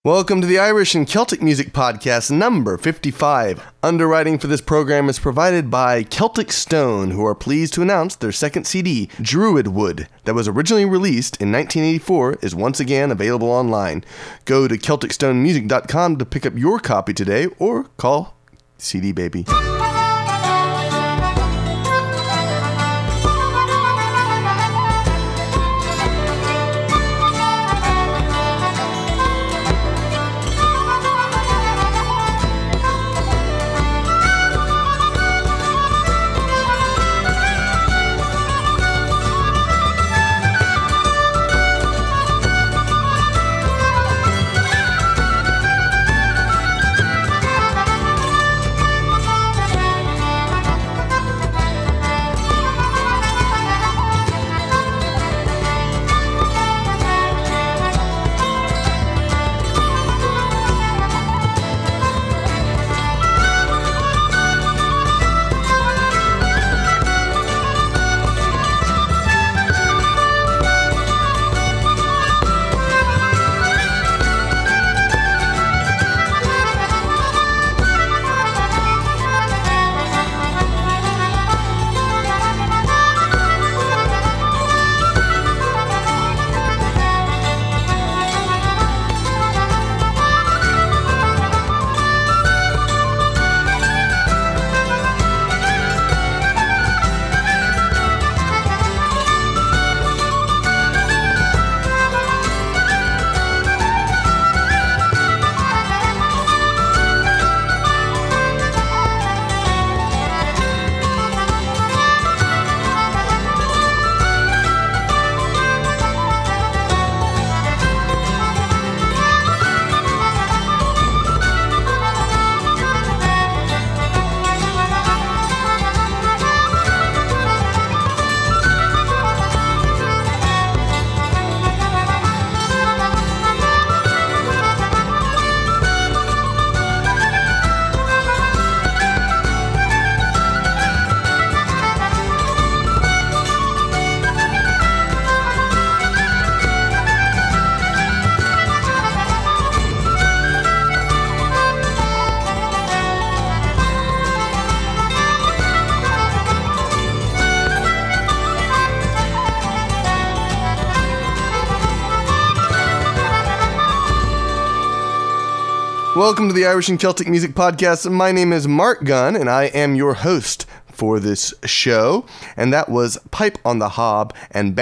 Welcome to the Irish and Celtic Music Podcast, number 55. Underwriting for this program is provided by Celtic Stone, who are pleased to announce their second CD, Druidwood, that was originally released in 1984, is once again available online. Go to CelticStonemusic.com to pick up your copy today, or call CD Baby. Welcome to the Irish and Celtic Music Podcast. My name is Mark Gunn, and I am your host for this show. And that was Pipe on the Hob and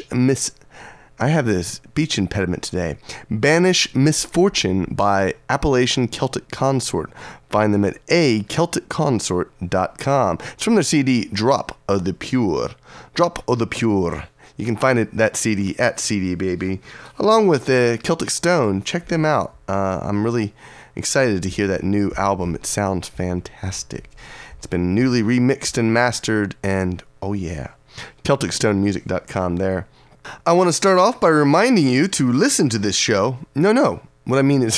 I have this speech impediment today. Banish Misfortune by Appalachian Celtic Consort. Find them at acelticconsort.com. It's from their CD, Drop o' the Pure. Drop o' the Pure. You can find that CD at CD Baby, along with Celtic Stone. Check them out. I'm really excited to hear that new album. It sounds fantastic. It's been newly remixed and mastered, and oh yeah, CelticStonemusic.com there. I want to start off by reminding you to listen to this show. No. What I mean is,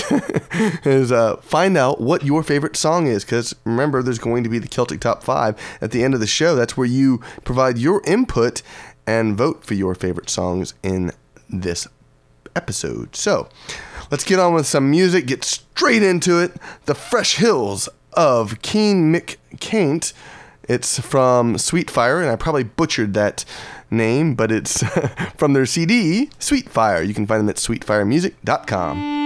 find out what your favorite song is, because remember, there's going to be the Celtic Top 5 at the end of the show. That's where you provide your input and vote for your favorite songs in this episode. So, let's get on with some music, get straight into it. The Fresh Hills of Keen McCaint. It's from Sweetfire, and I probably butchered that name, but it's from their CD, Sweetfire. You can find them at sweetfiremusic.com.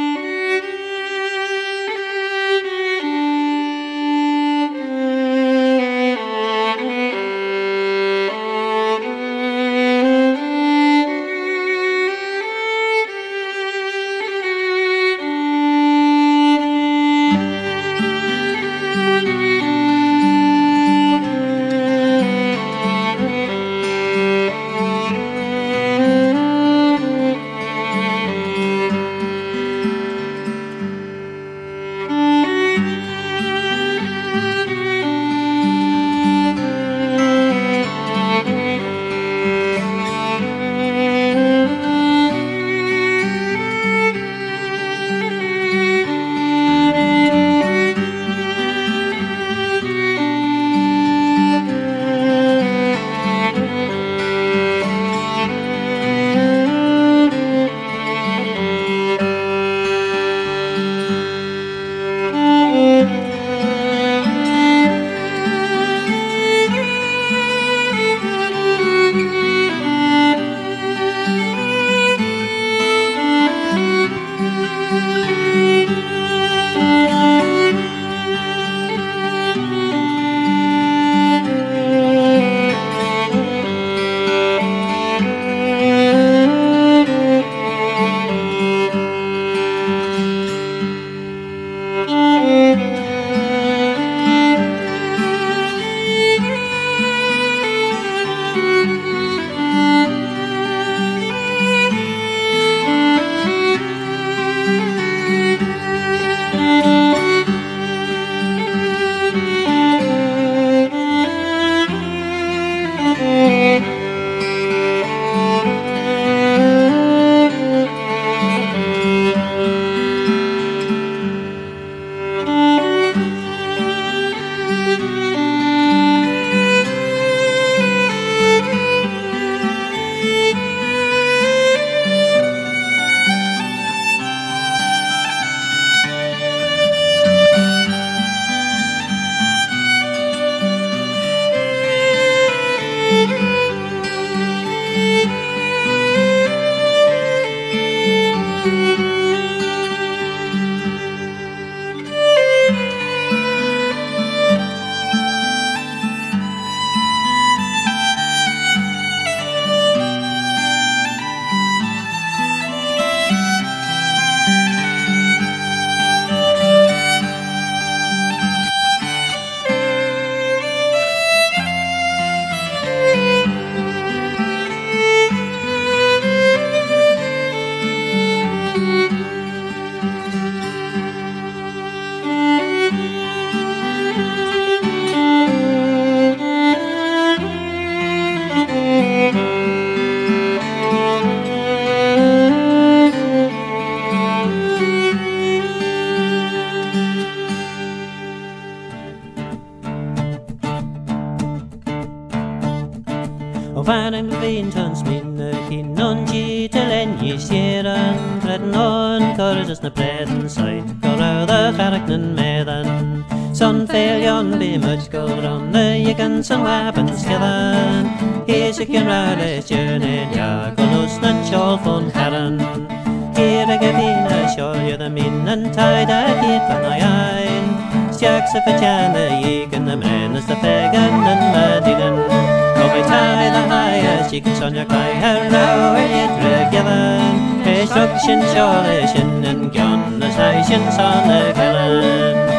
Fanning Veen turns me kin non G till any sheeran bread non courageous na bread and sight go the character medan son fail yon be much go on the yigan some weapons given here's a can rally journey ya golos nan shawl von Karen here I get in a shawl you the mean and tied I get van I Jacks of a chana yigan the man as the pagan and madigan I tie the highest chickens on your kai hello it given instruction solution and gun the stations on the gallant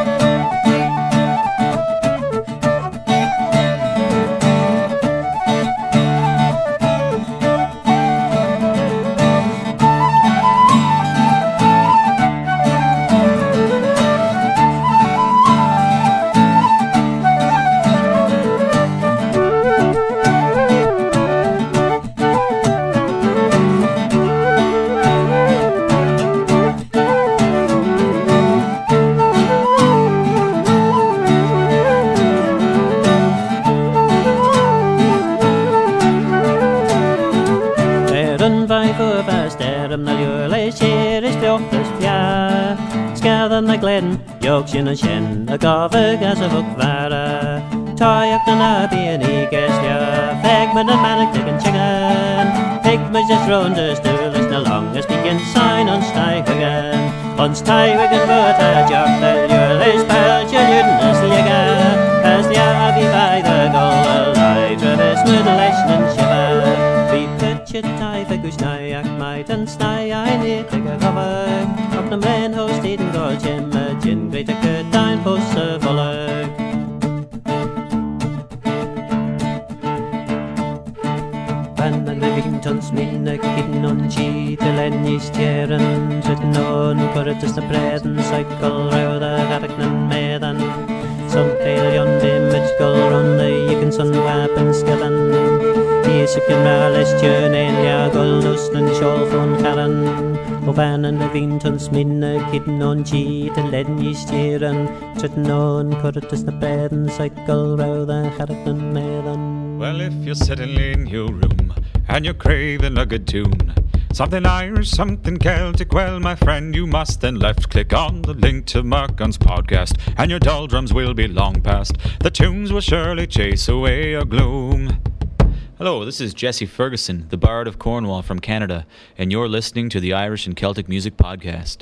Yorkshire and Shin, a Garvig as a hook vara. Tie up the nabby and he gets ya. Fagman and manic and chicken. Pigmas just thrown just to listen along as begin sign on Stuywigan. On Stuywigan, but a job that you're less pal, you're as liga. As the abbey by the goal, alive, traverse mutilation and shiver. We pitch it, tie for goose, nyack, might and sty, I need to go cover. Up the man hosted and gorge him. Great a good dine for Sir Volley. Van and the Vigingtons mean a kitten on G. The Lenny's tearing, written on, corridors the bread and cycle round the Harricknan Medan. Some fail yon image go on the Yicken Sun weapons given. Yes, if you're rallies, journey, ya go loose and shawl from Karen. Van and the Vigingtons mean a kitten on G. The Lenny's tearing, written on, corridors the bread and cycle round the Harricknan Medan. Well, if you're sitting in your room and you're craving a good tune, something Irish, something Celtic, well, my friend, you must then left-click on the link to Mark Gunn's podcast, and your doldrums will be long past. The tunes will surely chase away your gloom. Hello, this is Jesse Ferguson, the Bard of Cornwall from Canada, and you're listening to the Irish and Celtic Music Podcast.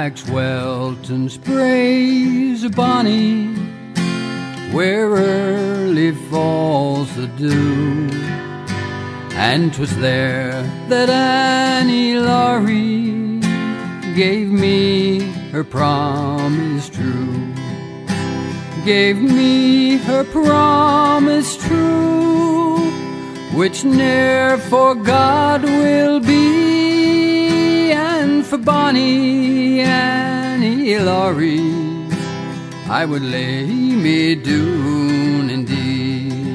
Max Welton sprays a bonny where early falls the dew. And 'twas there that Annie Laurie gave me her promise true. Gave me her promise true, which ne'er for God will be. And for bonny Annie Laurie I would lay me doon indeed.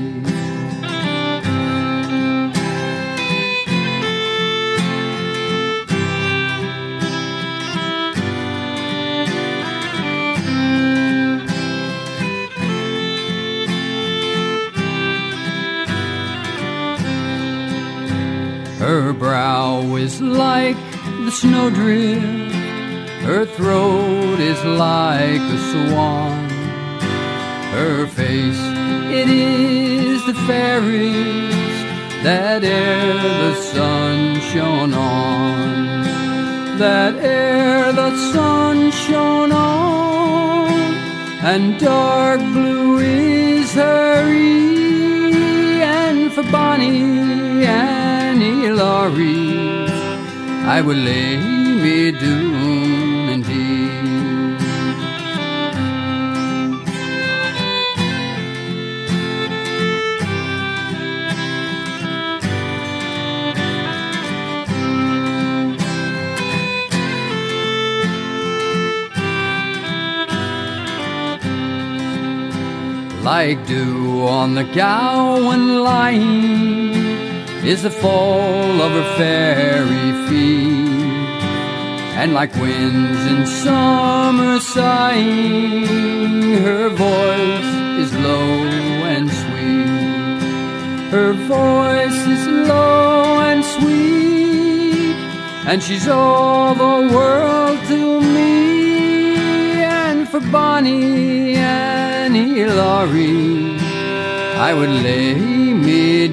Her brow is like the snowdrift, her throat is like a swan, her face, it is the fairest that e'er the sun shone on, that e'er the sun shone on, and dark blue is her ee. And for bonny Annie Laurie I would lay me doon indeed. Like dew on the gowan lying is the fall of her fairy feet, and like winds in summer sighing, her voice is low and sweet. Her voice is low and sweet, and she's all the world to me. And for bonny Annie Laurie I would lay me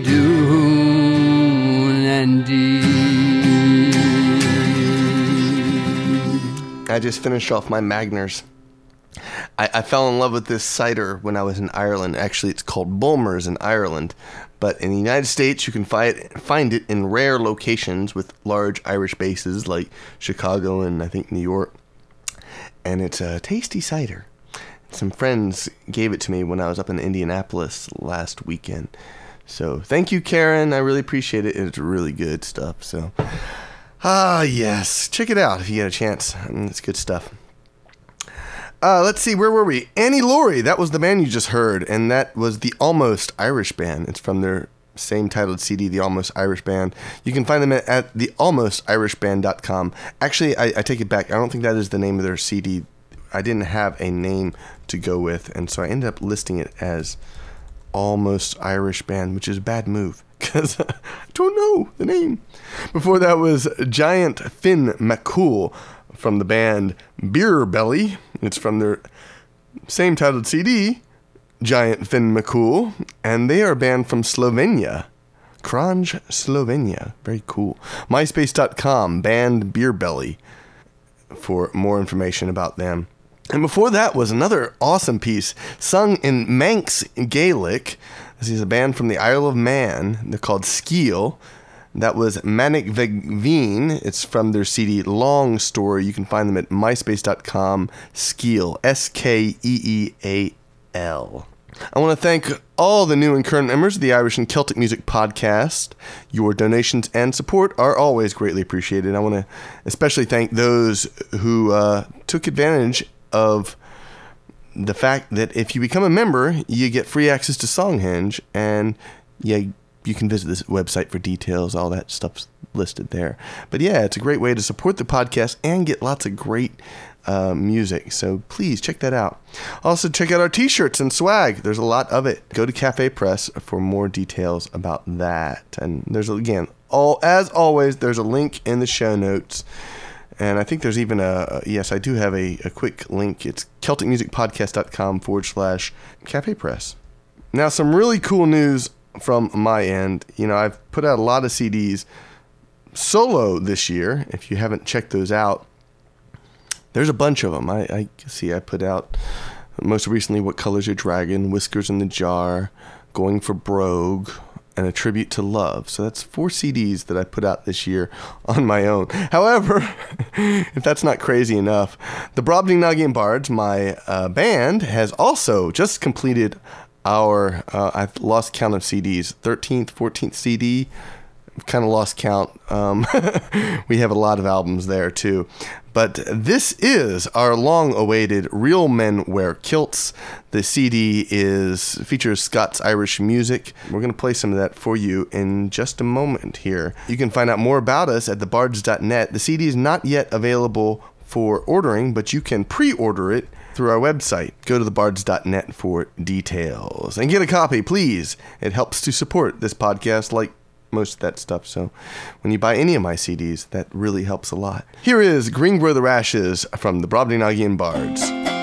doon indeed. I just finished off my Magners. I fell in love with this cider when I was in Ireland. Actually, it's called Bulmers in Ireland. But in the United States, you can find it in rare locations with large Irish bases like Chicago and I think New York. And it's a tasty cider. Some friends gave it to me when I was up in Indianapolis last weekend. So thank you, Karen. I really appreciate it. It's really good stuff. So, yes. Check it out if you get a chance. It's good stuff. Let's see. Where were we? Annie Laurie. That was the band you just heard. And that was the Almost Irish Band. It's from their same titled CD, The Almost Irish Band. You can find them at thealmostirishband.com. Actually, I take it back. I don't think that is the name of their CD. I didn't have a name to go with, and so I ended up listing it as Almost Irish Band, which is a bad move, because I don't know the name. Before that was Giant Finn McCool from the band Beer Belly. It's from their same titled CD, Giant Finn McCool, and they are a band from Slovenia. Kranj, Slovenia. Very cool. MySpace.com, band Beer Belly, for more information about them. And before that was another awesome piece sung in Manx Gaelic. This is a band from the Isle of Man. They're called Skeel. That was Manic Vegveen. It's from their CD Long Story. You can find them at myspace.com. Skeel, Skeeal. I want to thank all the new and current members of the Irish and Celtic Music Podcast. Your donations and support are always greatly appreciated. I want to especially thank those who took advantage of the fact that if you become a member, you get free access to Songhenge, and you can visit this website for details. All that stuff's listed there. But yeah, it's a great way to support the podcast and get lots of great music. So please check that out. Also, check out our t-shirts and swag. There's a lot of it. Go to Cafe Press for more details about that. And there's, again, as always, there's a link in the show notes. And I think there's even yes, I do have a quick link. It's CelticMusicPodcast.com/Cafe Press. Now, some really cool news from my end. You know, I've put out a lot of CDs solo this year. If you haven't checked those out, There's a bunch of them. I see I put out most recently What Color's Your Dragon, Whiskers in the Jar, Going for Brogue, and A Tribute to Love. So that's 4 CDs that I put out this year on my own. However, if that's not crazy enough, the Brobdingnagian Bards, my band, has also just completed our, I've lost count of CDs, 13th, 14th CD. Kind of lost count. We have a lot of albums there too. But this is our long-awaited Real Men Wear Kilts. The CD features Scots Irish music. We're going to play some of that for you in just a moment here. You can find out more about us at thebards.net. The CD is not yet available for ordering, but you can pre-order it through our website. Go to thebards.net for details. And get a copy, please. It helps to support this podcast like most of that stuff. So when you buy any of my CDs, that really helps a lot. Here is Green Grow the Rashes from the Brobdingnagian Bards.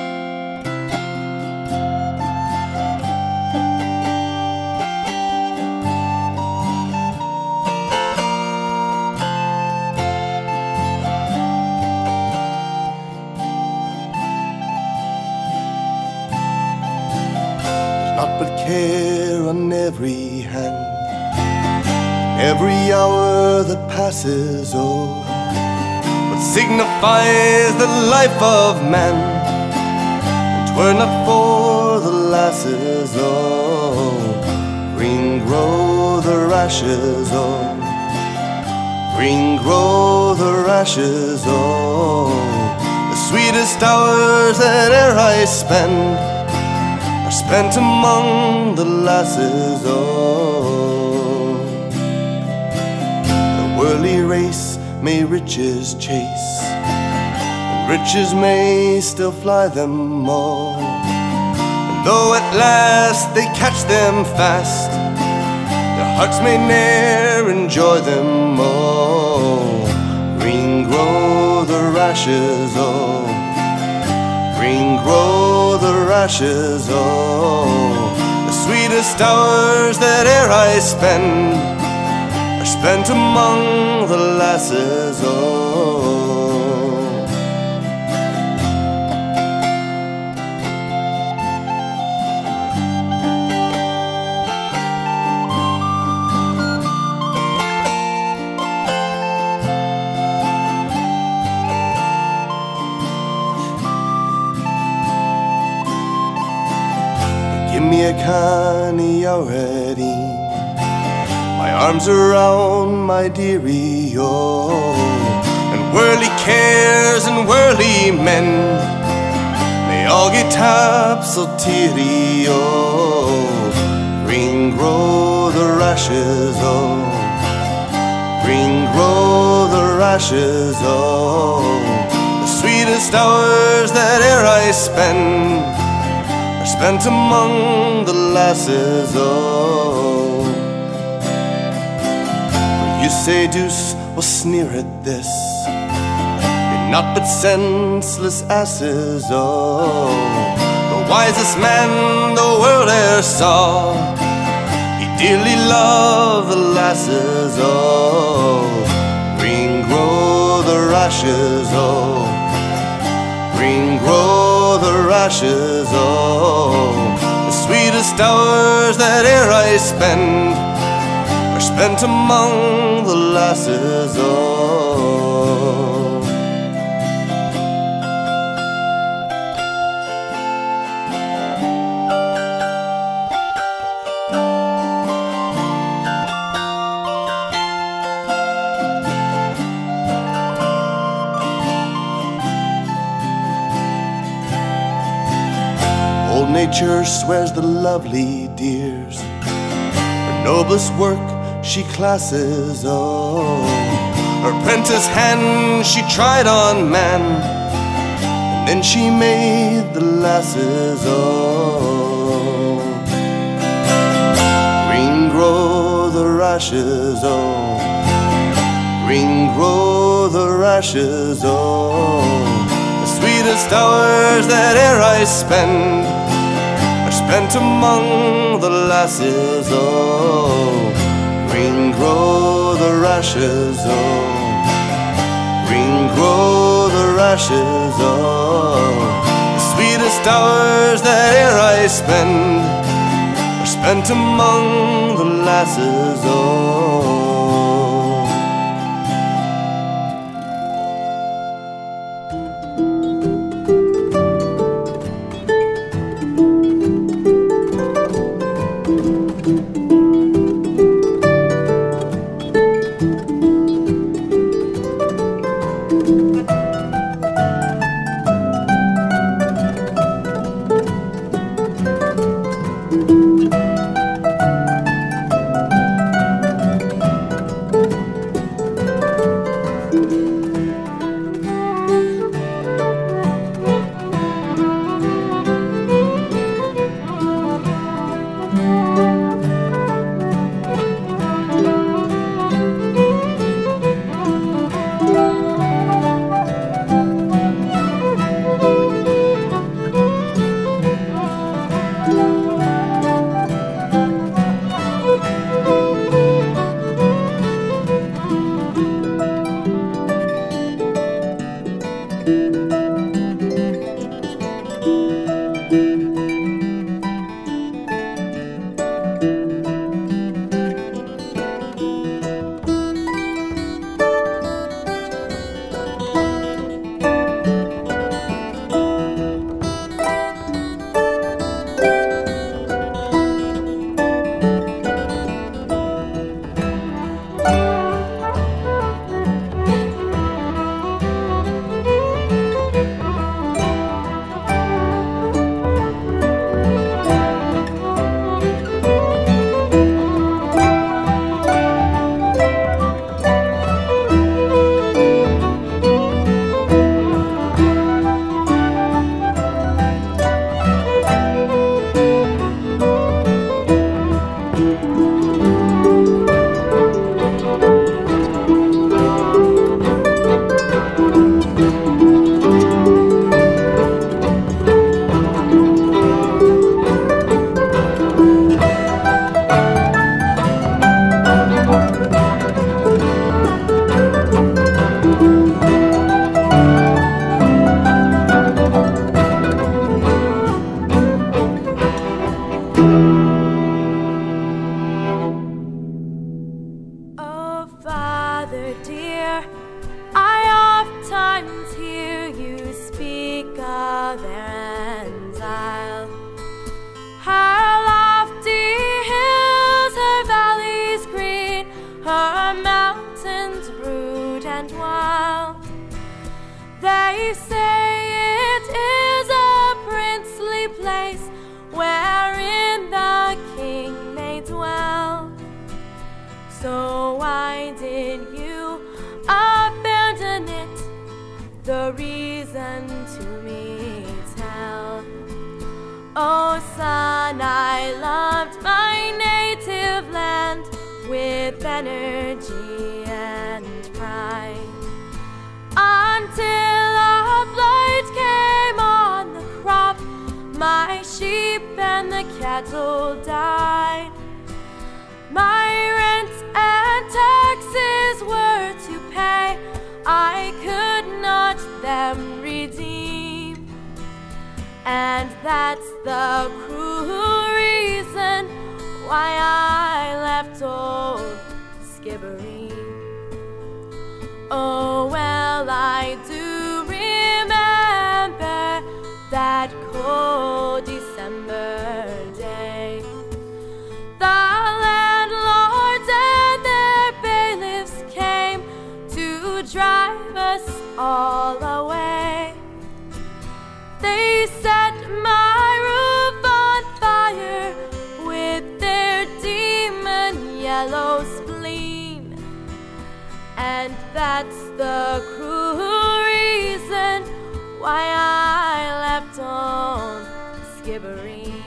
There's naught but care on every hand, every hour that passes, oh, what signifies the life of man? And 'twere not for the lasses, oh, green grow the rashes, oh, green grow the rashes, oh, the sweetest hours that e'er I spend are spent among the lasses, oh. Worldly race may riches chase, and riches may still fly them all. And though at last they catch them fast, their hearts may ne'er enjoy them all. Green grow the rashes, oh, green grow the rashes, oh, the sweetest hours that e'er I spend are spent among the lasses, oh. Give me a canny already, my arms around my dearie, oh, and worldly cares and worldly men may all get so teary, oh. Green grow the rashes, oh, green grow the rashes, oh, the sweetest hours that e'er I spend are spent among the lasses, oh. You say Deuce will sneer at this, you're not but senseless asses, oh. The wisest man the world e'er saw, he dearly loved the lasses, oh. Green grow the rashes, oh, green grow the rashes, oh, the sweetest hours that e'er I spend are spent among the lasses, oh. Old nature swears the lovely dears, her noblest work she classes, oh. Her prentice hand she tried on man, and then she made the lasses, oh. Green grow the rashes, oh, green grow the rashes, oh, the sweetest hours that e'er I spend are spent among the lasses, oh. Green grow the rashes, oh, green grow the rashes. Oh, the sweetest hours that e'er I spend are spent among the lasses. Oh, They say it is a princely place wherein the king may dwell. So why did you abandon it? The reason to me tell. Oh son, I loved my native land with energy and pride, until a blight came on the crop. My sheep and the cattle died. My rent and taxes were to pay, I could not them redeem. And that's the cruel reason why I left old Skibbereen. Oh, well, I do remember that cold December day. The landlords and their bailiffs came to drive us all away. They set my roof on fire with their demon yellow spleen. And that's the cruel reason why I left on Skibbereen.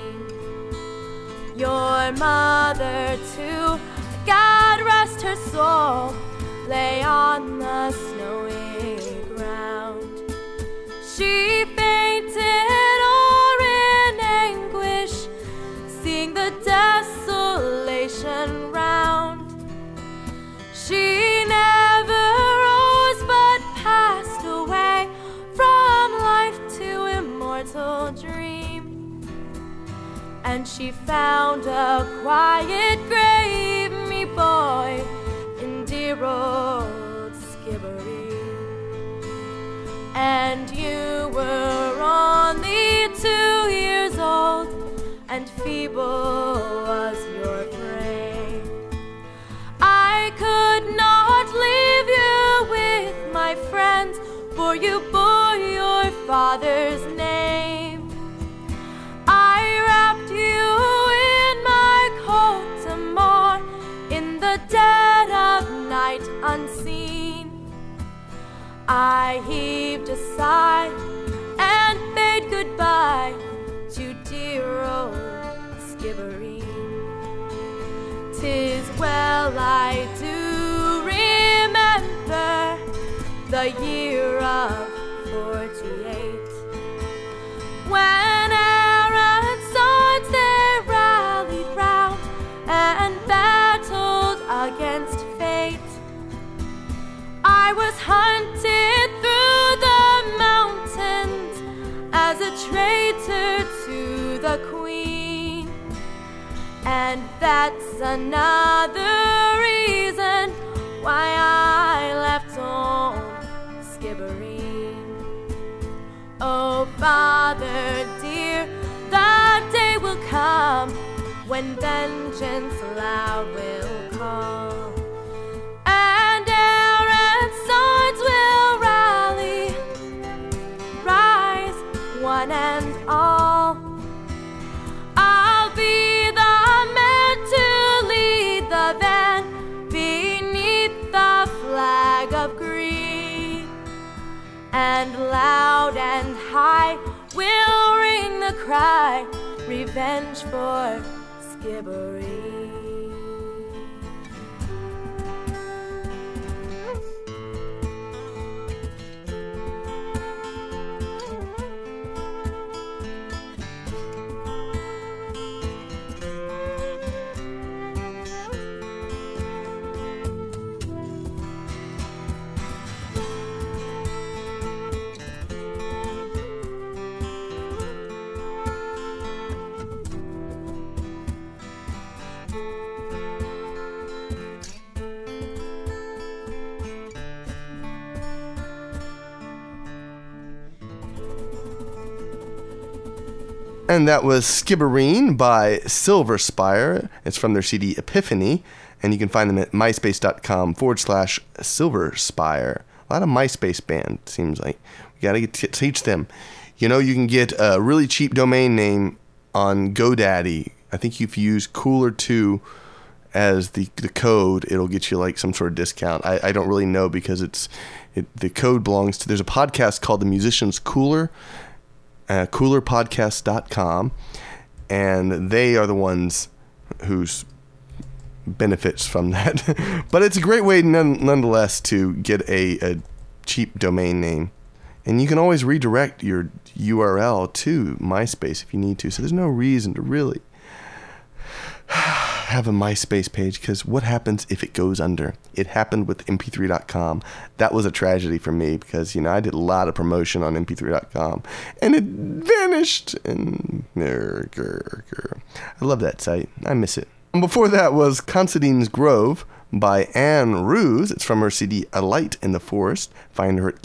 Your mother too, God rest her soul, lay on the snowy ground. She fainted or in anguish, seeing the desolation round. She never rose but passed away and she found a quiet grave, me boy, in dear old Skibbereen. And you were only 2 years old, and feeble was your frame. I could not leave you with my friends, for you bore your father's name. I wrapped you in my coat of more, in the dead of night unseen. I heaved a sigh and bade goodbye to dear old Skibbereen. 'Tis well I do remember the year of 48, when Aaron's sons they rallied round and battled against fate. I was hunted through the mountains as a traitor to the queen, and that's another reason why I left old Skibbereen. Oh, Father dear, the day will come when vengeance loud will call, and Aaron's sons will rally, rise one and all. I'll be the man to lead the van beneath the flag of green, and loud and high will ring the cry, revenge for Skibbereen. And that was Skibbereen by Silver Spire. It's from their CD Epiphany, and you can find them at myspace.com/Silver Spire. A lot of MySpace band, seems like. We got to teach them. You know, you can get a really cheap domain name on GoDaddy. I think if you use Cooler2 as the code, it'll get you like some sort of discount. I don't really know because the code belongs to, there's a podcast called The Musicians Cooler, coolerpodcast.com, and they are the ones whose benefits from that. But it's a great way nonetheless to get a cheap domain name, and you can always redirect your URL to MySpace if you need to, so there's no reason to really have a MySpace page, because what happens if it goes under? It happened with mp3.com. That was a tragedy for me because, you know, I did a lot of promotion on mp3.com and it vanished. And I love that site. I miss it. And before that was Considine's Grove by Anne Ruse. It's from her CD A Light in the Forest. Find her at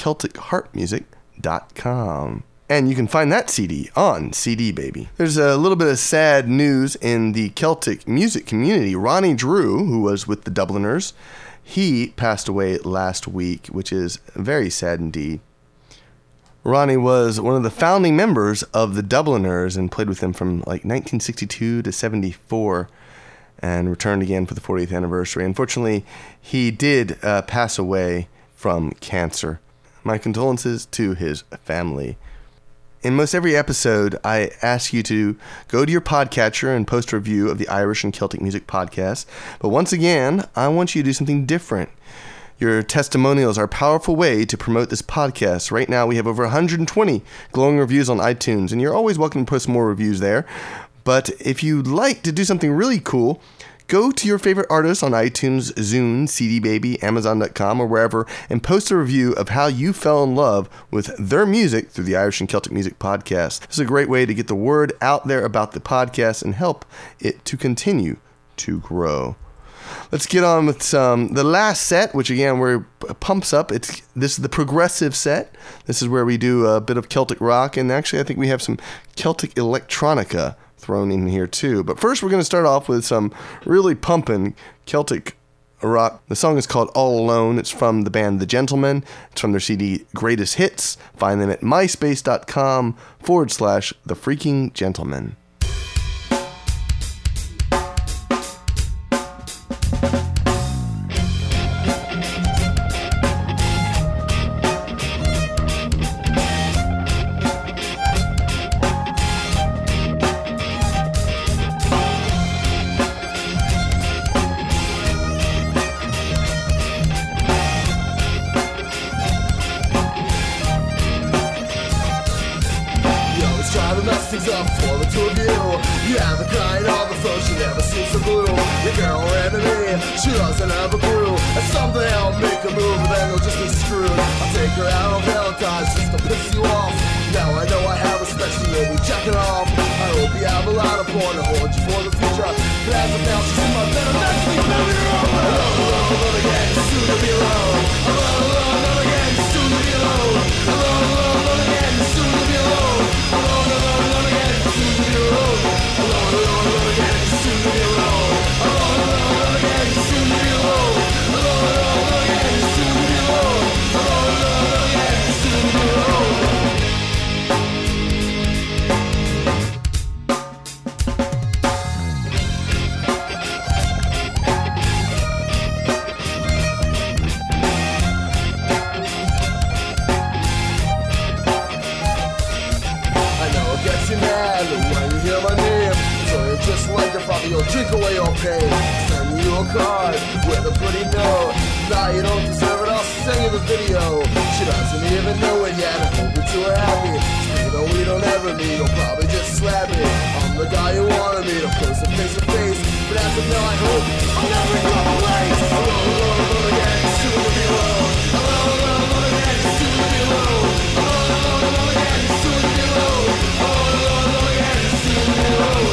CelticHeartMusic.com. And you can find that CD on CD Baby. There's a little bit of sad news in the Celtic music community. Ronnie Drew, who was with the Dubliners, he passed away last week, which is very sad indeed. Ronnie was one of the founding members of the Dubliners and played with them from like 1962 to 74 and returned again for the 40th anniversary. Unfortunately, he did pass away from cancer. My condolences to his family. In most every episode, I ask you to go to your podcatcher and post a review of the Irish and Celtic Music Podcast. But once again, I want you to do something different. Your testimonials are a powerful way to promote this podcast. Right now, we have over 120 glowing reviews on iTunes, and you're always welcome to post more reviews there. But if you'd like to do something really cool, Go to your favorite artists on iTunes, Zune, CD Baby, Amazon.com, or wherever, and post a review of how you fell in love with their music through the Irish and Celtic Music Podcast. This is a great way to get the word out there about the podcast and help it to continue to grow. Let's get on with the last set, which again where it pumps up. This is the progressive set. This is where we do a bit of Celtic rock, and actually I think we have some Celtic electronica thrown in here too. But first we're going to start off with some really pumping Celtic rock. The song is called All Alone. It's from the band The Gentlemen. It's from their CD Greatest Hits. Find them at myspace.com/The Freaking Gentlemen. She doesn't have a clue, and someday I'll make a move, and then they'll just be screwed. I'll take her out on Valentine's just to piss you off. Now I know I have respect, so you'll be checking off. I hope you have a lot of porn to hold you for the future. But as of now, she's in my bed, and that's me, baby, alone, alone again, soon to be alone. Alone again, soon to be alone. Alone again, soon to be alone. Alone again, soon to be alone. Alone again, soon to be alone. Alone again, soon to be alone. Alone again, soon to be alone. Alone again, soon to be alone. Just like your father, you'll drink away your pain. Send you a card with a pretty note. Nah, you don't deserve it, I'll send you the video. She doesn't even know it yet, I hope that you are happy. Even though we don't ever meet, you'll probably just slap me. I'm the guy you wanted me to close it face to face. But as of now, I hope I'll never go away. Alone again, soon to be alone. Alone again, soon to be alone. Alone again, soon to be alone. Alone again, soon to be alone.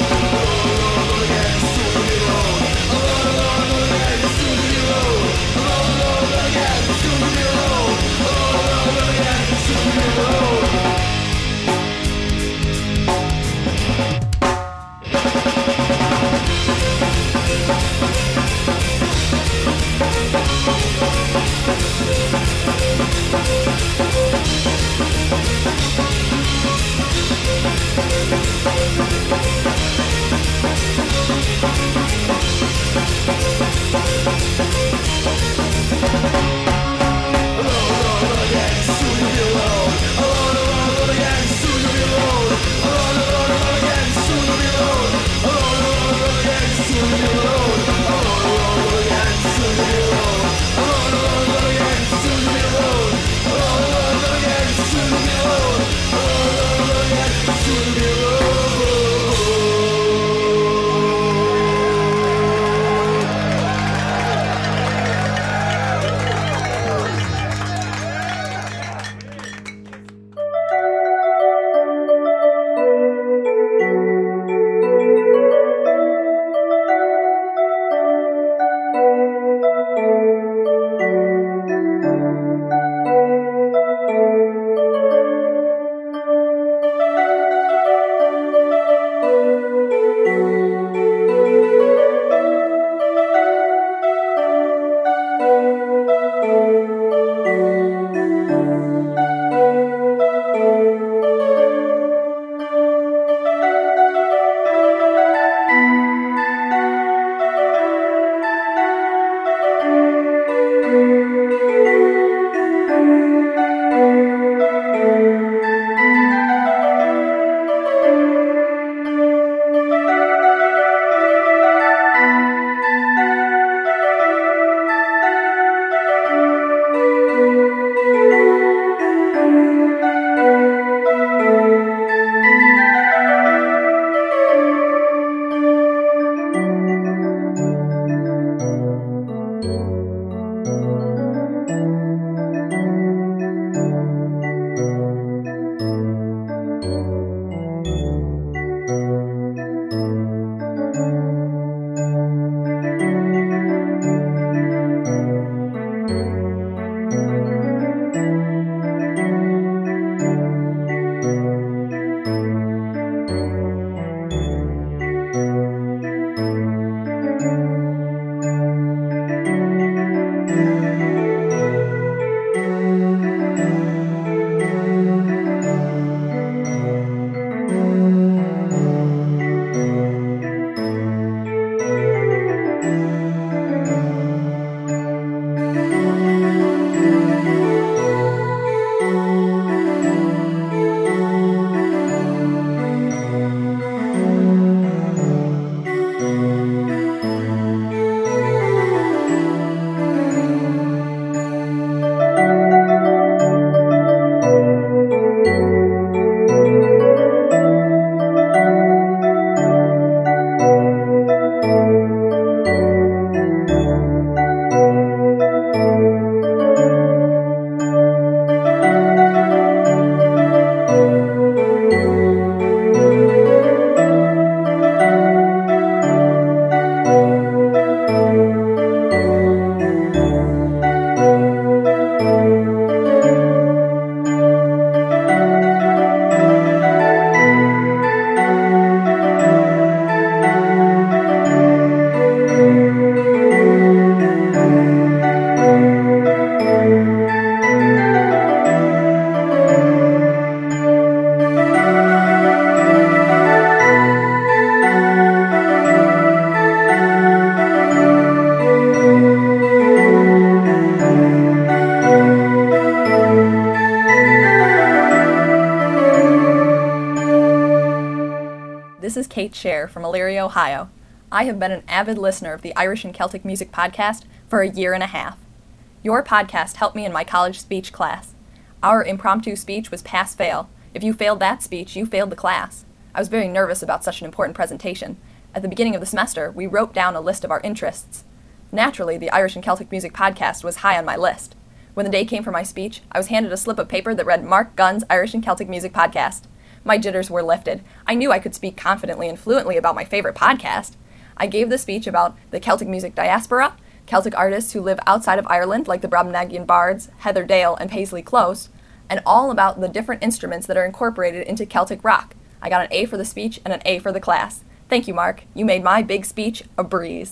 Kate Scher from Elyria, Ohio. I have been an avid listener of the Irish and Celtic Music podcast for a year and a half. Your podcast helped me in my college speech class. Our impromptu speech was pass-fail. If you failed that speech, you failed the class. I was very nervous about such an important presentation. At the beginning of the semester, we wrote down a list of our interests. Naturally, the Irish and Celtic Music podcast was high on my list. When the day came for my speech, I was handed a slip of paper that read Mark Gunn's Irish and Celtic Music Podcast. My jitters were lifted. I knew I could speak confidently and fluently about my favorite podcast. I gave the speech about the Celtic music diaspora, Celtic artists who live outside of Ireland like the Brobdingnagian Bards, Heather Dale, and Paisley Close, and all about the different instruments that are incorporated into Celtic rock. I got an A for the speech and an A for the class. Thank you, Mark. You made my big speech a breeze.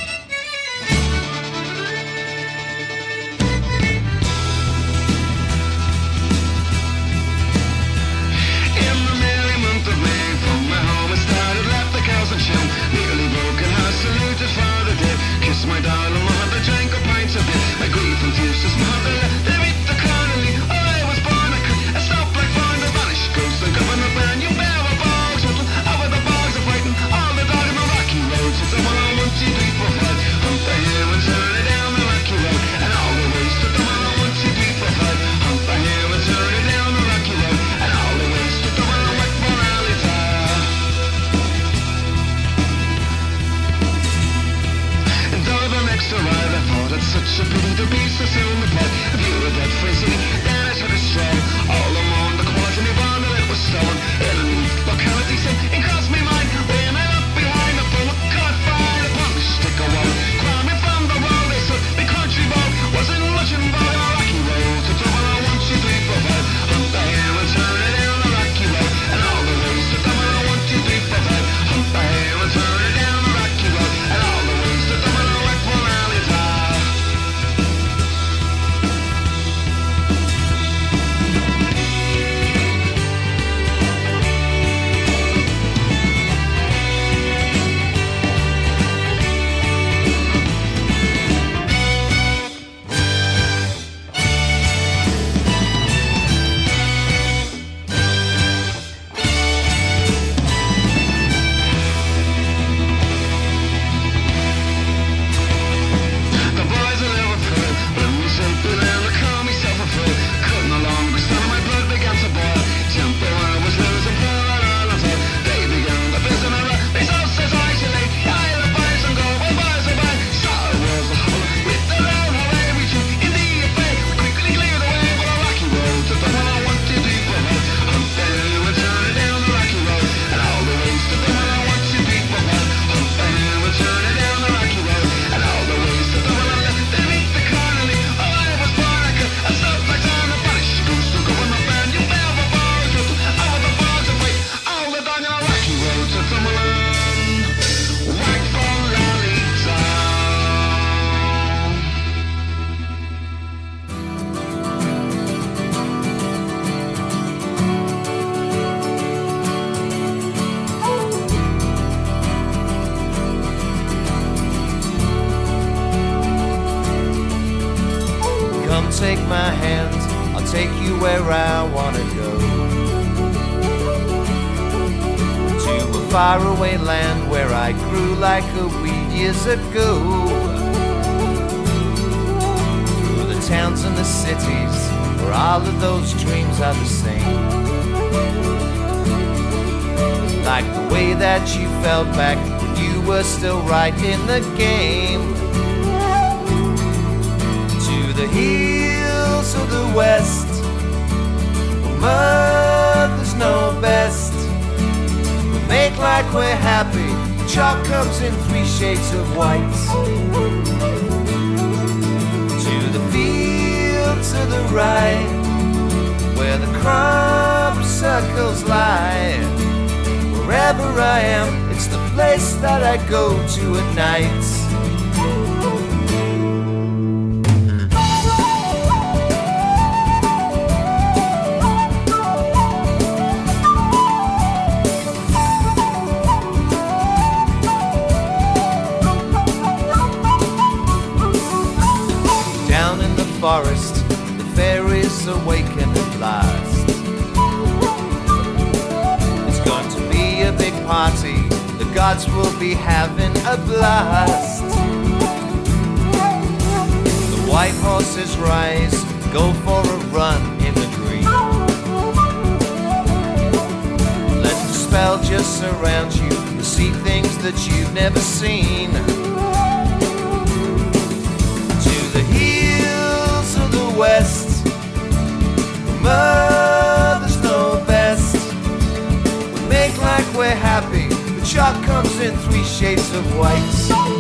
My darling mother drank a pint of beer. My grief and tears just mother they beat the colony. Oh, I was born I could stop like fun to vanish. Ghosts and governor brand you bear a bogs. Over the bogs of fighting all the dogs on the rocky road. Since I'm on 1, 2, 3, 4, 5. Hump the hill and turn it down the rocky road. And all the ways to the 1, 2, 3, 4, 5. Hump the hill and turn it down the rocky road. And all the ways to the wet morality. Arrive, I thought it's such a pity to be so soon apart. If you were dead for a city, then I should have strolled all along the quarter me bond that it was stolen. In a new locality, sin, it crossed me mind. When I looked behind the phone, could I find upon the stick of wall? Climbing from the wall, they said the country ball wasn't much involved in a rocky road. To throw on 1, 2, 3, 4, 5. Hump the hill and turn it down the rocky road. And all the ways to throw on 1, 2, 3, 4, 5. Hump the hill and turn it down the rocky road. And all the ways to throw on take my hand, I'll take you where I wanna go. To a faraway land where I grew like a weed years ago. Through the towns and the cities where all of those dreams are the same. Like the way that you felt back when you were still right in the game. To the hills of the west, where mothers know best. We'll make like we're happy, chalk comes in 3 shades of white. To the fields to the right, where the crop circles lie. Wherever I am, it's the place that I go to at night. Down in the forest, the fairies awaken at last. It's going to be a big party gods will be having a blast. The white horses rise, go for a run in the green. Let the spell just surround you, to see things that you've never seen. To the hills of the west, mothers know best. We make like we're happy, the chalk comes in 3 shades of white.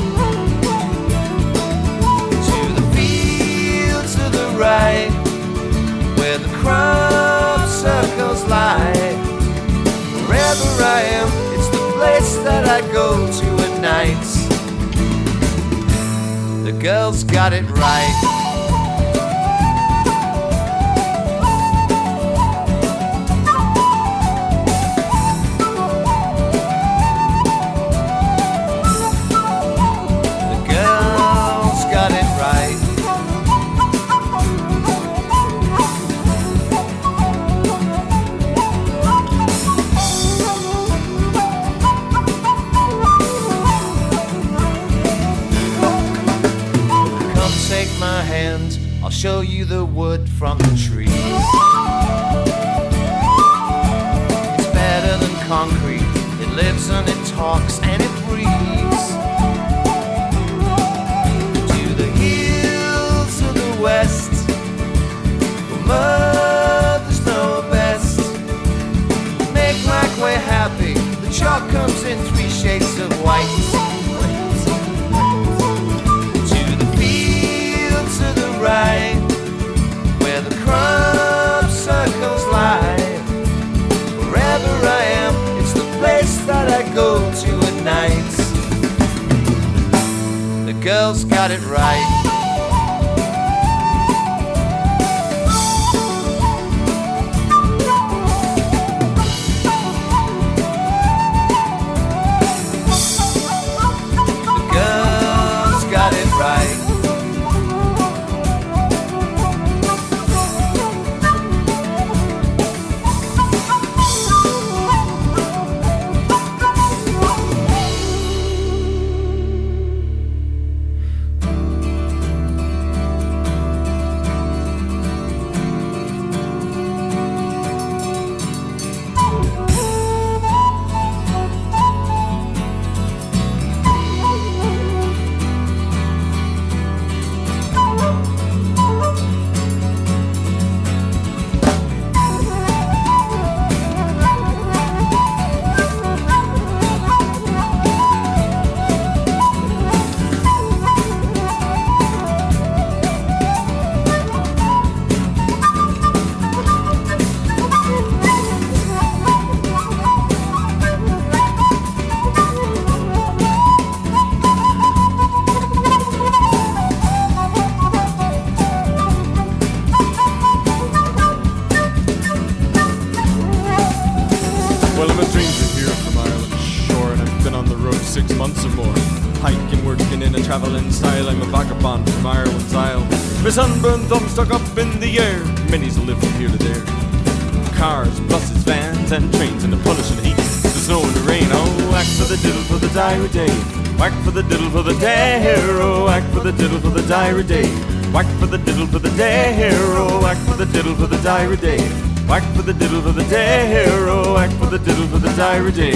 To the fields to the right, where the crop circles lie. Wherever I am, it's the place that I go to at night. The girls got it right. I'll show you the wood from the trees. It's better than concrete. It lives and it talks and it breathes. To the hills of the west, where mothers know best. Make like we're happy, the chalk comes in 3 shades of white. Right, where the crop circles lie. Wherever I am, it's the place that I go to at night. The girls got it right. The girls got it right. Well, I'm a stranger here from Ireland's shore, and I've been on the road 6 months or more. Hiking, working in a travelling style, I'm a vagabond from Ireland's Isle. My sunburned thumb stuck up in the air, many's a live from here to there. Cars, buses, vans, and trains in the punishing heat, the snow and the rain. Oh, whack for the diddle for the diary day, whack for the diddle for the day, oh, whack for the diddle for the diary day, whack for the diddle for the day, oh, whack for the diddle for the diary day. Whack for the diddle for the day, hero, whack for the diddle for the diary day.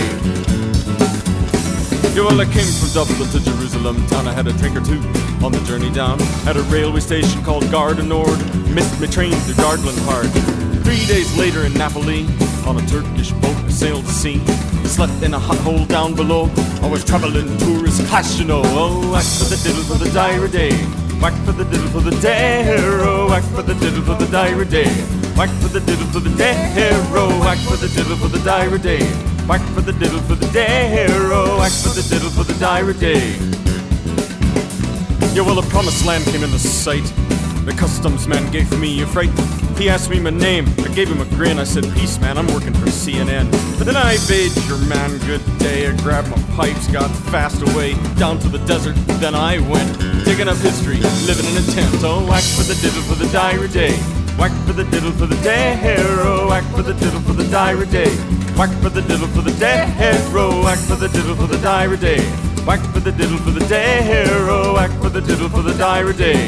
Yeah, well, I came from Dublin to Jerusalem town. I had a drink or two on the journey down. At a railway station called Garda Nord, missed my train through Gardland Park. 3 days later in Napoli, on a Turkish boat, I sailed to sea. Slept in a hot hole down below. I was travelling tourist class, you know. Oh, whack for the diddle for the diary day, whack for the diddle for the day, hero, whack for the diddle for the diary day. Whack for the diddle for the day, hero, whack for the diddle for the diary day. Whack for the diddle for the day, hero, whack for the diddle for the diary day. Yeah, well, the promised land came into sight. The customs man gave me a fright. He asked me my name, I gave him a grin. I said, peace man, I'm working for CNN. But then I bade your man good day. I grabbed my pipes, got fast away down to the desert. Then I went digging up history, living in a tent. Oh, whack for the diddle for the diary day, Whack for the diddle for the day hero. Whack for the diddle for the diary day. Whack for the diddle for the day hero. Whack for the diddle for the diary day. Whack for the diddle for the day hero. Whack for the diddle for the diary day.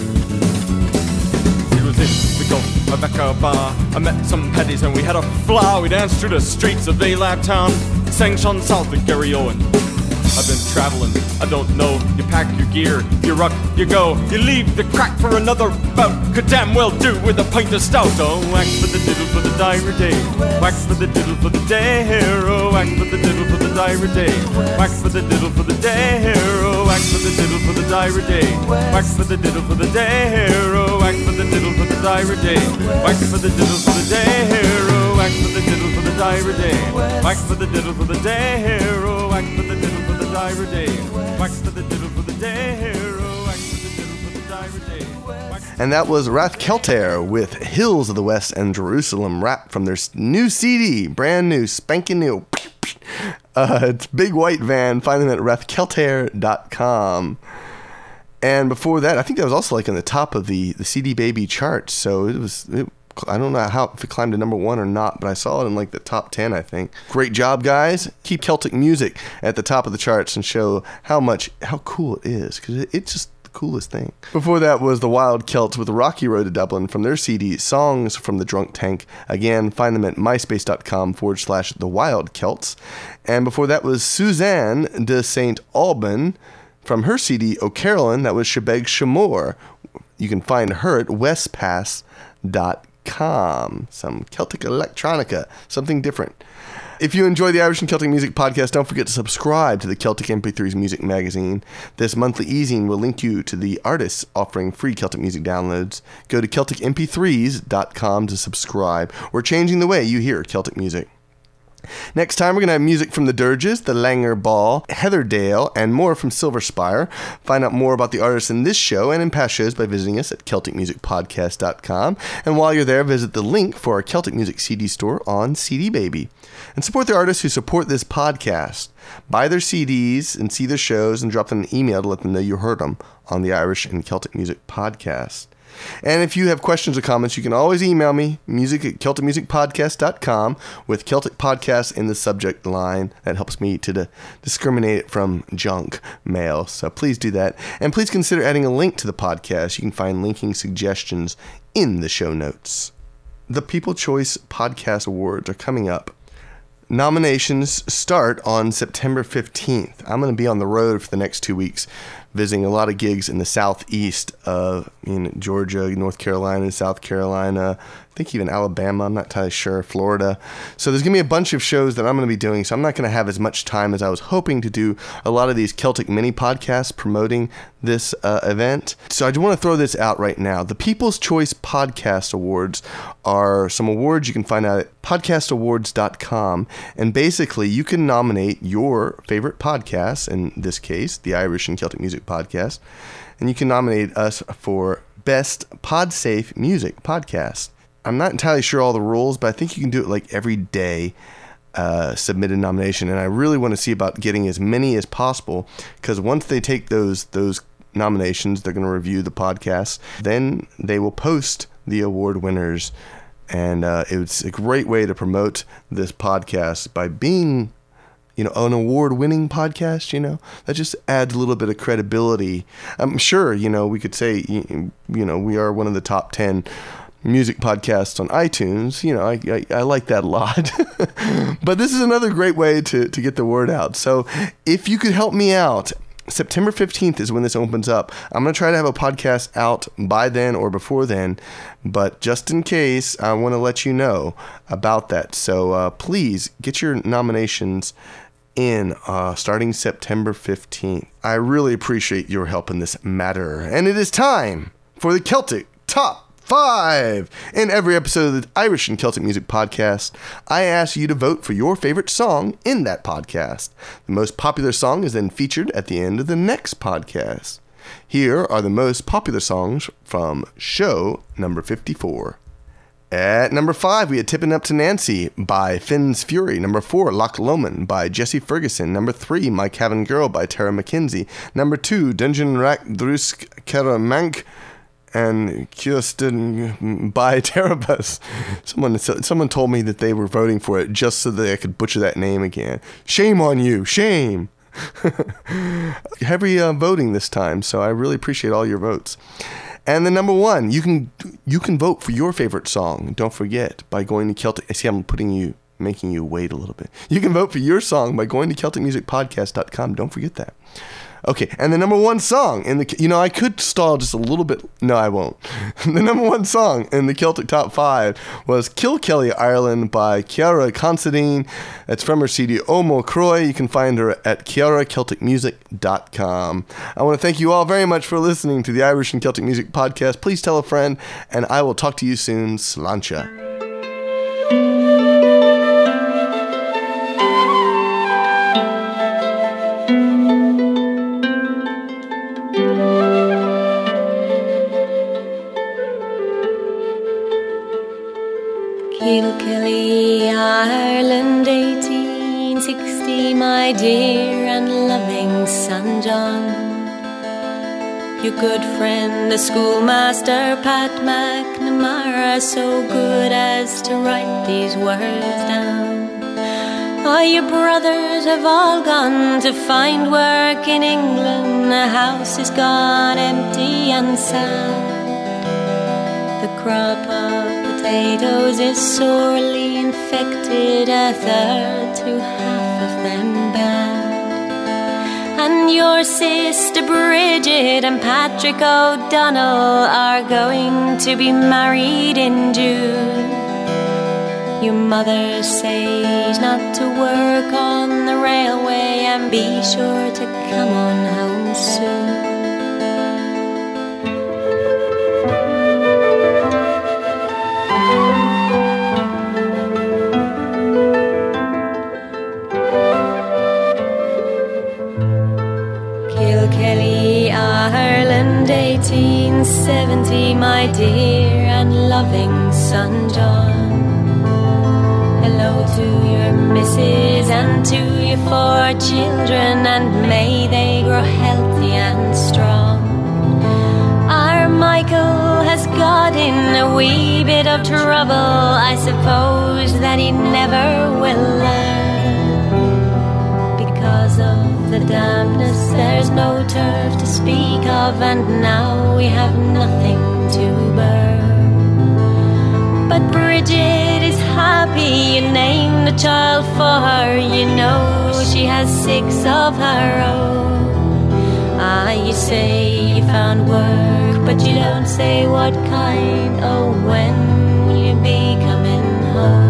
It was in the Gulf of Aqaba. I met some paddies and we had a fly. We danced through the streets of Valab town, sang Sean South and Gary Owen. I've been traveling, I don't know. You pack your gear, you ruck, you go. You leave the crack for another bout. Could damn well do with a pint of stout. Oh, whack for the diddle for the diary day. Whack for the diddle for the day hero. Whack for the diddle for the diary day. Whack for the diddle for the day hero. Whack for the diddle for the diary day. Whack for the diddle for the day hero. Whack for the diddle for the diary day. Whack for the diddle for the day hero. Whack for the diddle for the diary day. Whack for the diddle for the day hero. Whack for the diddle for the diary day. Whack for the diddle for the day hero. Whack for the diddle for the diary day. And that was Rath Keltair with Hills of the West and Jerusalem rap from their new CD, brand new, spanking new. It's Big White Van. Find them at rathkeltair.com. And before that, I think that was also like on the top of the CD Baby chart. So I don't know if it climbed to number 1 or not, but I saw it in like the top 10, I think. Great job, guys. Keep Celtic music at the top of the charts and show how cool it is, because it's just the coolest thing. Before that was the Wild Celts with Rocky Road to Dublin from their CD, Songs from the Drunk Tank. Again, find them at myspace.com/The Wild Celts. And before that was Suzanne de St. Alban from her CD, O'Carolyn. That was Shebeg Shamor. You can find her at westpass.com. Some Celtic electronica, something different. If you enjoy the Irish and Celtic Music Podcast, don't forget to subscribe to the Celtic MP3s Music Magazine. This monthly easing will link you to the artists offering free Celtic music downloads. Go to CelticMP3s.com to subscribe. We're changing the way you hear Celtic music. Next time, we're going to have music from the Dirges, the Langer Ball, Heatherdale, and more from Silver Spire. Find out more about the artists in this show and in past shows by visiting us at CelticMusicPodcast.com. And while you're there, visit the link for our Celtic Music CD store on CD Baby. And support the artists who support this podcast. Buy their CDs and see their shows and drop them an email to let them know you heard them on the Irish and Celtic Music Podcast. And if you have questions or comments, you can always email me, music@celticmusicpodcast.com, with Celtic Podcast in the subject line. That helps me to discriminate it from junk mail. So please do that. And please consider adding a link to the podcast. You can find linking suggestions in the show notes. The People Choice Podcast Awards are coming up. Nominations start on September 15th. I'm going to be on the road for the next 2 weeks, visiting a lot of gigs in the southeast of Georgia, North Carolina, South Carolina, I think even Alabama, I'm not entirely sure, Florida. So there's going to be a bunch of shows that I'm going to be doing, so I'm not going to have as much time as I was hoping to do a lot of these Celtic mini podcasts promoting this event. So I do want to throw this out right now. The People's Choice Podcast Awards are some awards you can find out at podcastawards.com, and basically you can nominate your favorite podcasts, in this case, the Irish and Celtic Music Podcast, and you can nominate us for Best Podsafe Music Podcast. I'm not entirely sure all the rules, but I think you can do it like every day, submit a nomination. And I really want to see about getting as many as possible, because once they take those nominations, they're going to review the podcast. Then they will post the award winners. And it's a great way to promote this podcast by being, an award-winning podcast, that just adds a little bit of credibility. I'm sure, we could say, we are one of the top 10 music podcasts on iTunes. I like that a lot. But this is another great way to get the word out. So if you could help me out, September 15th is when this opens up. I'm going to try to have a podcast out by then or before then, but just in case, I want to let you know about that. So please get your nominations in starting September 15th. I really appreciate your help in this matter. And it is time for the Celtic Top 5. In every episode of the Irish and Celtic Music Podcast, I ask you to vote for your favorite song in that podcast. The most popular song is then featured at the end of the next podcast. Here are the most popular songs from show number 54. At number 5, we had Tippin' Up to Nancy by Finn's Fury. Number 4, Loch Lomond by Jesse Ferguson. Number 3, My Cabin Girl by Tara McKenzie. Number 2, Dungeon Rack Drusk Karamank and Kirsten by Terabus. Someone told me that they were voting for it just so that I could butcher that name again. Shame on you. Shame. Heavy voting this time, so I really appreciate all your votes. And the number one, you can vote for your favorite song. Don't forget by going to Celtic. I see I'm making you wait a little bit. You can vote for your song by going to CelticMusicPodcast.com. Don't forget that. Okay, and the number one song in the, I could stall just a little bit. No, I won't. The number one song in the Celtic Top 5 was Kilkelly Ireland by Ciara Considine. That's from her CD Omo Croy. You can find her at ciaracelticmusic.com. I want to thank you all very much for listening to the Irish and Celtic Music Podcast. Please tell a friend, and I will talk to you soon. Sláinte. Kilkelly, Ireland, 1860, my dear and loving son John. Your good friend, the schoolmaster Pat McNamara, so good as to write these words down. Oh, your brothers have all gone to find work in England. The house is gone empty and sad. The crop of potatoes is sorely infected, a third to half of them bad. And your sister Bridget and Patrick O'Donnell are going to be married in June. Your mother says not to work on the railway and be sure to come on home soon. Kilkelly, Ireland, 1870, my dear and loving son John. Hello to your missus and to your 4 children, and may they grow healthy and strong. Our Michael has got in a wee bit of trouble. I suppose that he never will learn. Because of the dampness, there's no turf to speak of, and now we have nothing to burn. But Bridget is happy, you named a child for her. You know she has 6 of her own. Ah, you say you found work, but you don't say what kind. Oh, when will you be coming home?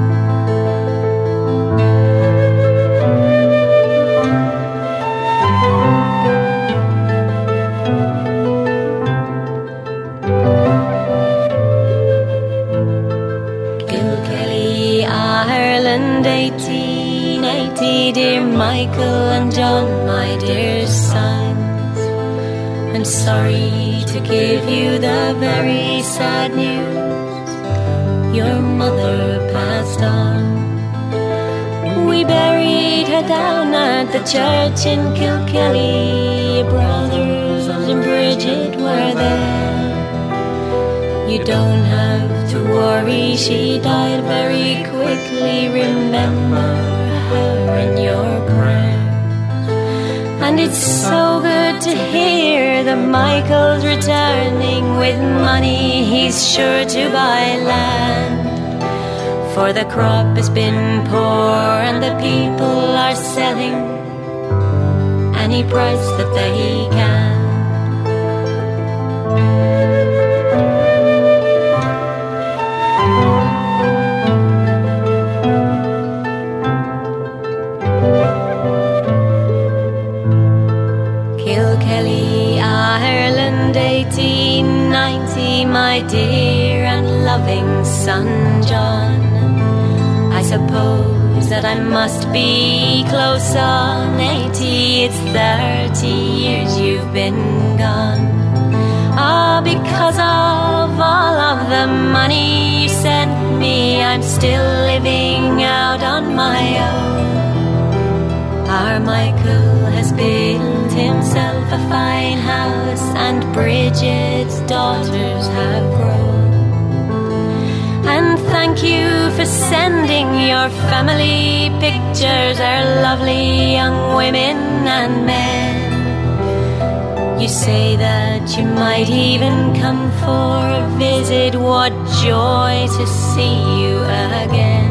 Ireland, 1880, dear Michael and John, my dear sons. I'm sorry to give you the very sad news. Your mother passed on. We buried her down at the church in Kilkelly. Your brothers and Bridget were there. You don't have to worry, she died very quickly. Remember her in your prayers. And it's so good to hear that Michael's returning with money. He's sure to buy land, for the crop has been poor and the people are selling any price that they can. Kilkelly, Ireland, 1890, my dear and loving son John. I suppose that I must be close on 80. It's 30 years you've been gone. Ah, because of all of the money you sent me, I'm still living out on my own. Our Michael has built himself a fine house, and Bridget's daughters have grown. And thank you for sending your family pictures, our lovely young women and men. You say that you might even come for a visit. What joy to see you again.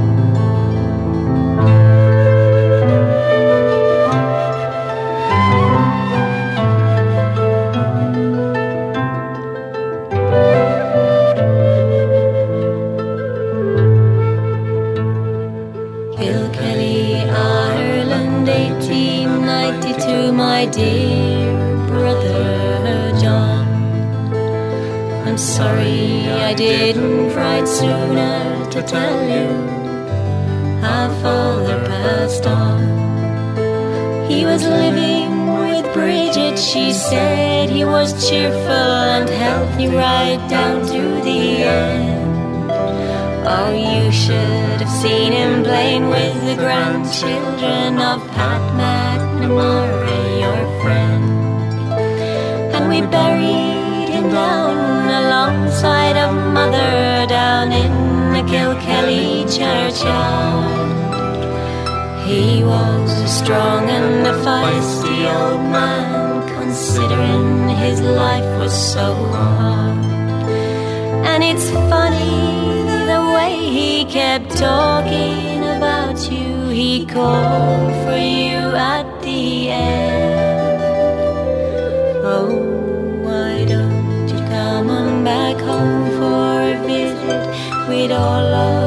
Kilkelly, Ireland, 1892, my dear brother John. I'm sorry I didn't write sooner to tell you how father passed on. He was living with Bridget, she said. He was cheerful and healthy right down to the end. Oh, you should have seen him playing with the grandchildren of Pat McNamara, your friend. And we buried him down alongside of Mother down in the Kilkelly churchyard. He was a strong and a feisty old man, considering his life was so hard. And it's funny the way he kept talking about you. He called for you at the end. Oh, why don't you come on back home for a visit? We'd all love